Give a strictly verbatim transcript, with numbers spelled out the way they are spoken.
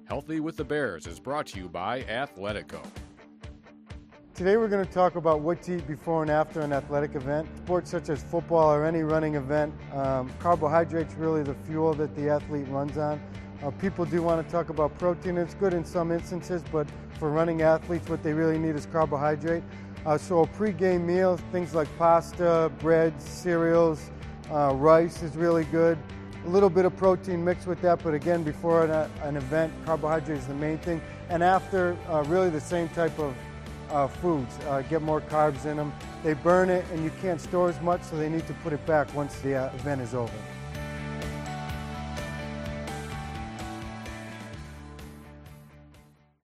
Healthy with the Bears is brought to you by Athletico. Today we're going to talk about what to eat before and after an athletic event. Sports such as football or any running event, um, carbohydrates really the fuel that the athlete runs on. Uh, people do want to talk about protein. It's good in some instances, but for running athletes what they really need is carbohydrate. Uh, so a pre-game meal, things like pasta, breads, cereals, uh, rice is really good. A little bit of protein mixed with that, but again, before an, an event, carbohydrate is the main thing. And after, uh, really the same type of uh, foods. Uh, get more carbs in them. They burn it and you can't store as much, so they need to put it back once the uh, event is over.